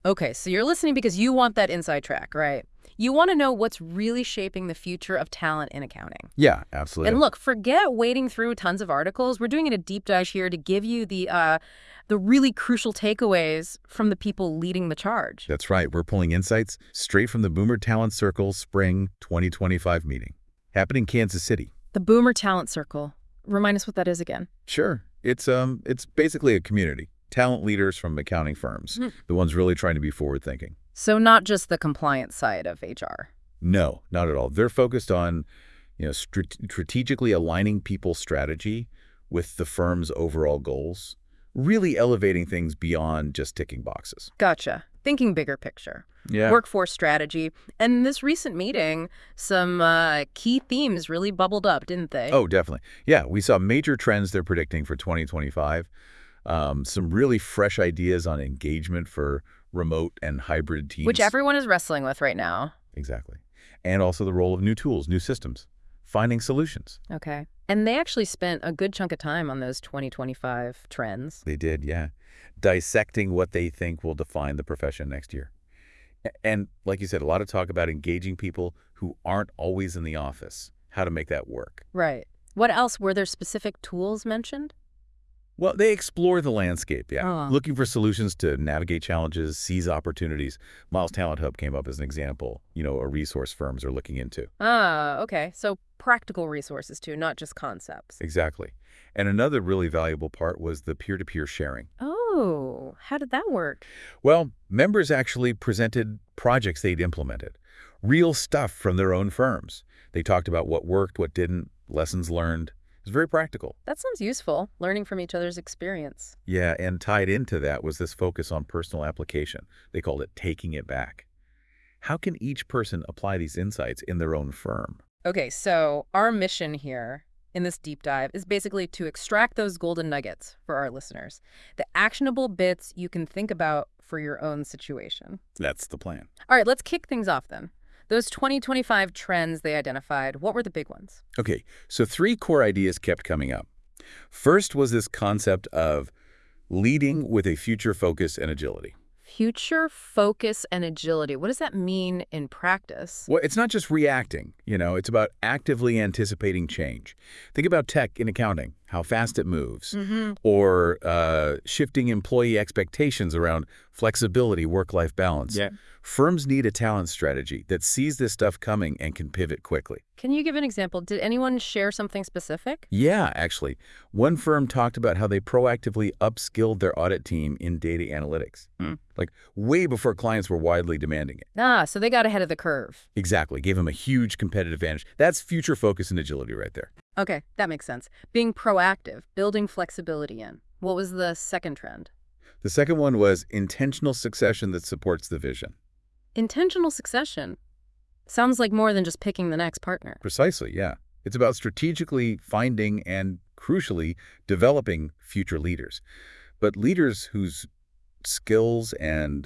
Okay, so you're listening because you want that inside track, right? You want to know what's really shaping the future of talent in accounting. Yeah, And absolutely. look, forget wading through tons of articles. We're doing it a deep dive here to give you the really crucial takeaways from the people leading the charge. That's right. We're pulling insights straight from the Boomer Talent Circle Spring 2025 meeting. Happened in Kansas City. The Boomer Talent Circle. Remind us what that is again. Sure. It's basically a community. Talent leaders from accounting firms, Hmm. the ones really trying to be forward-thinking. So not just the compliance side of HR. No, not at all. They're focused on, strategically aligning people's strategy with the firm's overall goals, really elevating things beyond just ticking boxes. Gotcha. Thinking bigger picture. Yeah. Workforce strategy. And in this recent meeting, some key themes really bubbled up, didn't they? Oh, definitely. Yeah, we saw major trends they're predicting for 2025. Some really fresh ideas on engagement for remote and hybrid Which teams. everyone is wrestling with right now. Exactly. And also the role of new tools, new systems, finding solutions. Okay. And they actually spent a good chunk of time on those 2025 trends. They did, yeah. Dissecting what they think will define the profession next year. And like you said, a lot of talk about engaging people who aren't always in the office, how to make that work. Right. What else? Were there specific tools mentioned? Well, they explore the landscape, yeah, Oh. looking for solutions to navigate challenges, seize opportunities. Miles Talent Hub came up as an example, a resource firms are looking into. Ah, okay. So practical resources too, not just concepts. Exactly. And another really valuable part was the peer-to-peer sharing. Oh, how did that work? Well, members actually presented projects they'd implemented, real stuff from their own firms. They talked about what worked, what didn't, lessons learned. It was very practical. That sounds useful, learning from each other's experience. Yeah, and tied into that was this focus on personal application. They called it taking it back. How can each person apply these insights in their own firm? Okay, so our mission here in this deep dive is basically to extract those golden nuggets for our listeners, the actionable bits you can think about for your own situation. That's the plan. All right, let's kick things off then. Those 2025 trends they identified, what were the big ones? Okay, so three core ideas kept coming up. First was this concept of leading with a future focus and agility. Future focus and agility. What does that mean in practice? Well, it's not just reacting, it's about actively anticipating change. Think about tech in accounting, how fast it moves, Mm-hmm. or shifting employee expectations around flexibility, work-life balance. Yeah. Firms need a talent strategy that sees this stuff coming and can pivot quickly. Can you give an example? Did anyone share something specific? Yeah, actually. One firm talked about how they proactively upskilled their audit team in data analytics, like way before clients were widely demanding it. Ah, so they got ahead of the curve. Exactly. Gave them a huge competitive advantage. That's future focus and agility right there. Okay, that makes sense. Being proactive, building flexibility in. What was the second trend? The second one was intentional succession that supports the vision. Intentional succession. Sounds like more than just picking the next partner. Precisely, yeah. It's about strategically finding and, crucially, developing future leaders. But leaders whose skills and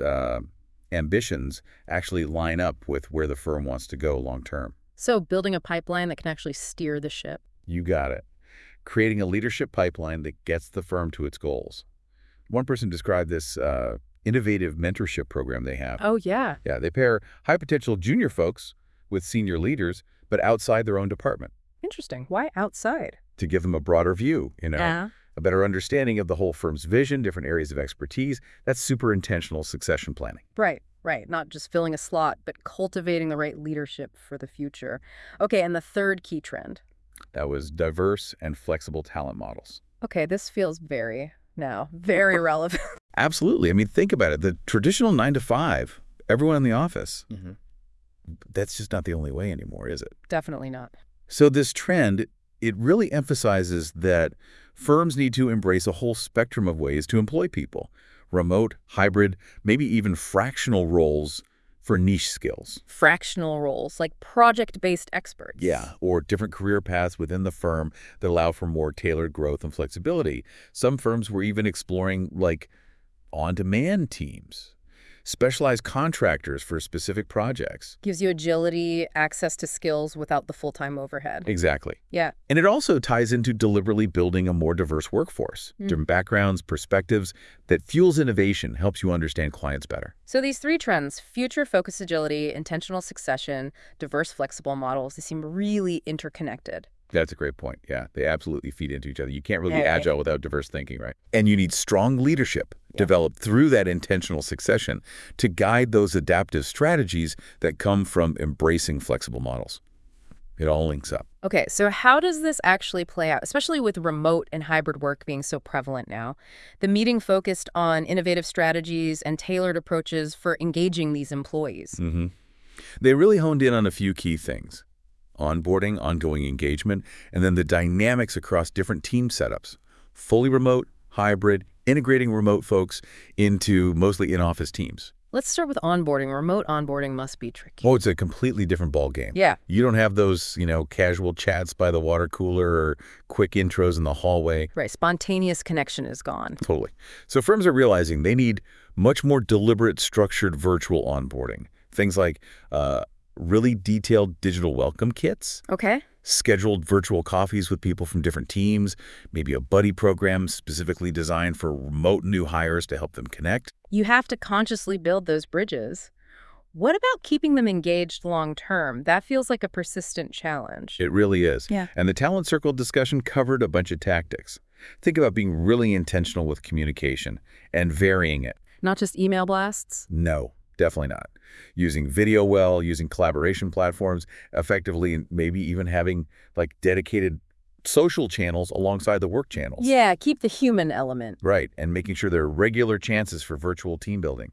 ambitions actually line up with where the firm wants to go long term. So building a pipeline that can actually steer the ship. You got it. Creating a leadership pipeline that gets the firm to its goals. One person described this innovative mentorship program they have. Oh, yeah. Yeah, they pair high-potential junior folks with senior leaders, but outside their own department, Interesting. Why outside? to give them a broader view, Yeah. a better understanding of the whole firm's vision, different areas of expertise. That's super intentional succession planning. Right, right. Not just filling a slot, but cultivating the right leadership for the future. Okay, and the third key trend. That was diverse and flexible talent models. Okay, this feels very relevant. Absolutely. I mean, think about it. The traditional 9 to 5, everyone in the office, that's just not the only way anymore, is it? Definitely not. So this trend, it really emphasizes that firms need to embrace a whole spectrum of ways to employ people. Remote, hybrid, maybe even fractional roles for niche skills. Fractional roles, like project-based experts. Yeah, or different career paths within the firm that allow for more tailored growth and flexibility. Some firms were even exploring, like, on-demand teams. specialized contractors for specific projects. Gives you agility, access to skills without the full-time overhead. Exactly. Yeah. And it also ties into deliberately building a more diverse workforce. Different backgrounds, perspectives, that fuels innovation, helps you understand clients better. So these three trends, future-focused agility, intentional succession, diverse flexible models, they seem really interconnected. That's a great point. Yeah, they absolutely feed into each other. You can't really be Okay. agile without diverse thinking, right? And you need strong leadership developed through that intentional succession to guide those adaptive strategies that come from embracing flexible models. It all links up. Okay, so how does this actually play out, especially with remote and hybrid work being so prevalent now? The meeting focused on innovative strategies and tailored approaches for engaging these employees. They really honed in on a few key things: onboarding, ongoing engagement, and then the dynamics across different team setups. Fully remote, hybrid, integrating remote folks into mostly in-office teams. Let's start with onboarding. Remote onboarding must be tricky. Oh, it's a completely different ballgame. Yeah. You don't have those, casual chats by the water cooler or quick intros in the hallway. Right, spontaneous connection is gone. Totally. So firms are realizing they need much more deliberate, structured virtual onboarding. Things like really detailed digital welcome kits, Okay. scheduled virtual coffees with people from different teams, maybe a buddy program specifically designed for remote new hires to help them connect. You have to consciously build those bridges. What about keeping them engaged long term? That feels like a persistent challenge. It really is. Yeah. And the talent circle discussion covered a bunch of tactics. Think about being really intentional with communication and varying it. Not just email blasts? No, definitely not. Using video well, using collaboration platforms effectively, and maybe even having dedicated social channels alongside the work channels. Yeah, keep the human element. Right, and making sure there are regular chances for virtual team building.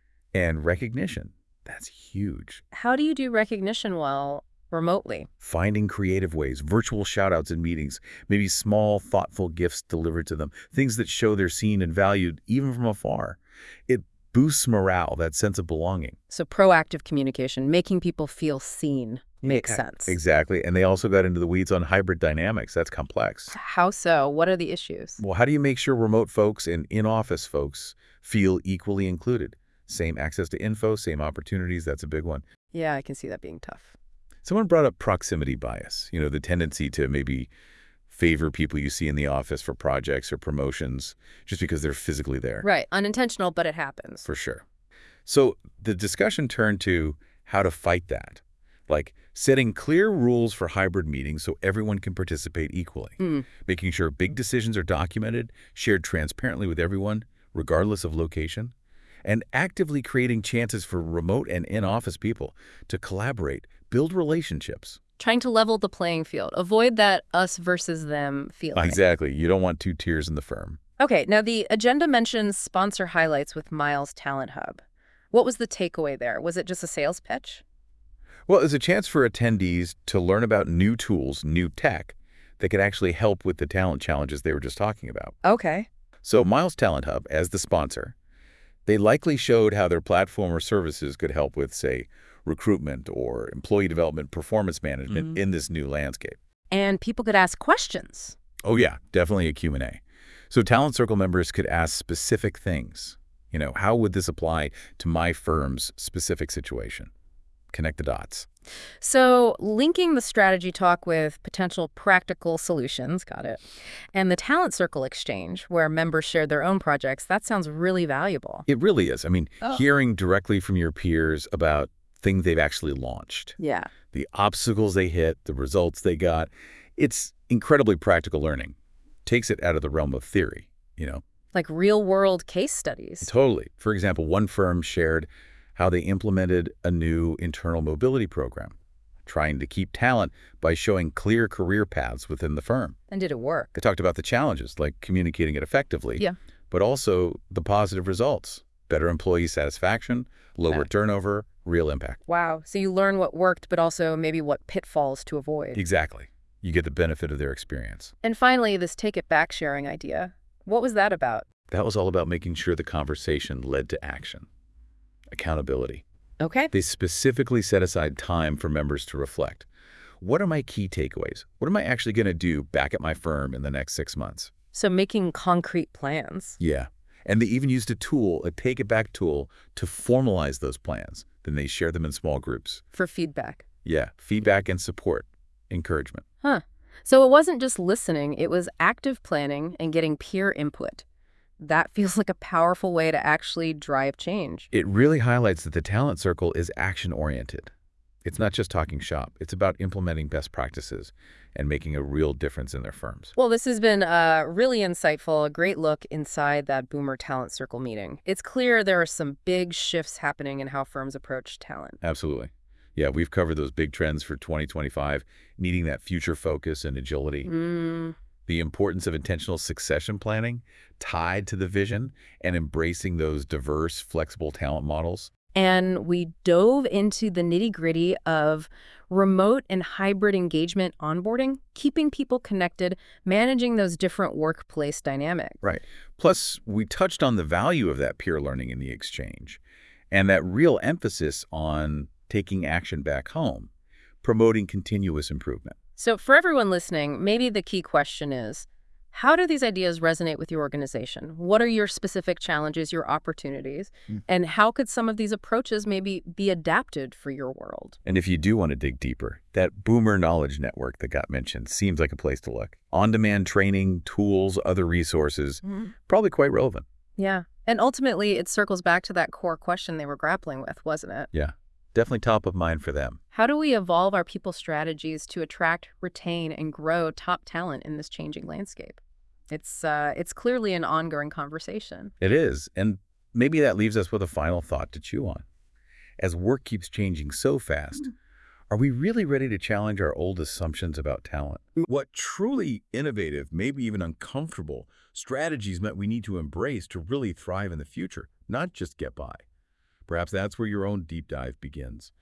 And recognition, that's huge. How do you do recognition well remotely? Finding creative ways, virtual shout-outs in meetings, maybe small, thoughtful gifts delivered to them, things that show they're seen and valued even from afar. It boosts morale, that sense of belonging. So proactive communication, making people feel seen, makes sense. Exactly, and they also got into the weeds on hybrid dynamics. That's complex. How so? What are the issues? Well, how do you make sure remote folks and in-office folks feel equally included? Same access to info, same opportunities, that's a big one. Yeah, I can see that being tough. Someone brought up proximity bias, the tendency to maybe favor people you see in the office for projects or promotions just because they're physically there. Right, unintentional, but it happens. For sure. So the discussion turned to how to fight that, like setting clear rules for hybrid meetings so everyone can participate equally, making sure big decisions are documented, shared transparently with everyone, regardless of location, and actively creating chances for remote and in-office people to collaborate, build relationships. Trying to level the playing field. Avoid that us versus them feeling. Exactly. You don't want two tiers in the firm. Okay, now the agenda mentions sponsor highlights with Miles Talent Hub. What was the takeaway there? Was it just a sales pitch? Well, it's a chance for attendees to learn about new tools, new tech, that could actually help with the talent challenges they were just talking about. Okay. So Miles Talent Hub, as the sponsor, they likely showed how their platform or services could help with, say, recruitment or employee development, performance management in this new landscape. And people could ask questions. Oh yeah, definitely a Q&A. So Talent Circle members could ask specific things. How would this apply to my firm's specific situation? Connect the dots. So linking the strategy talk with potential practical solutions, got it, and the Talent Circle exchange, where members shared their own projects, that sounds really valuable. It really is. I mean, hearing directly from your peers about things they've actually launched, Yeah. the obstacles they hit, the results they got, it's incredibly practical learning. Takes it out of the realm of theory, Like real-world case studies. Totally. For example, one firm shared how they implemented a new internal mobility program, trying to keep talent by showing clear career paths within the firm. And did it work? They talked about the challenges, like communicating it effectively, Yeah. but also the positive results: better employee satisfaction, lower turnover, real impact. Wow. So you learn what worked, but also maybe what pitfalls to avoid. Exactly. You get the benefit of their experience. And finally, this take it back sharing idea. What was that about? That was all about making sure the conversation led to action. Accountability. Okay. They specifically set aside time for members to reflect. What are my key takeaways? What am I actually going to do back at my firm in the next 6 months? So making concrete plans. Yeah. And they even used a tool, a take-it-back tool, to formalize those plans. Then they share them in small groups. For feedback. Yeah, feedback and support, encouragement. Huh. So it wasn't just listening, it was active planning and getting peer input. That feels like a powerful way to actually drive change. It really highlights that the talent circle is action-oriented. It's not just talking shop. It's about implementing best practices and making a real difference in their firms. Well, this has been really insightful, a great look inside that Boomer Talent Circle meeting. It's clear there are some big shifts happening in how firms approach talent. Absolutely. Yeah, we've covered those big trends for 2025, needing that future focus and agility. The importance of intentional succession planning tied to the vision and embracing those diverse, flexible talent models. And we dove into the nitty-gritty of remote and hybrid engagement onboarding, keeping people connected, managing those different workplace dynamics. Right. Plus, we touched on the value of that peer learning in the exchange and that real emphasis on taking action back home, promoting continuous improvement. So for everyone listening, maybe the key question is, how do these ideas resonate with your organization? What are your specific challenges, your opportunities? And how could some of these approaches maybe be adapted for your world? And if you do want to dig deeper, that Boomer Knowledge Network that got mentioned seems like a place to look. On-demand training, tools, other resources, probably quite relevant. Yeah. And ultimately, it circles back to that core question they were grappling with, wasn't it? Yeah, definitely top of mind for them. How do we evolve our people strategies to attract, retain, and grow top talent in this changing landscape? It's clearly an ongoing conversation. It is, and maybe that leaves us with a final thought to chew on. As work keeps changing so fast, are we really ready to challenge our old assumptions about talent? What truly innovative, maybe even uncomfortable, strategies might we need to embrace to really thrive in the future, not just get by? Perhaps that's where your own deep dive begins.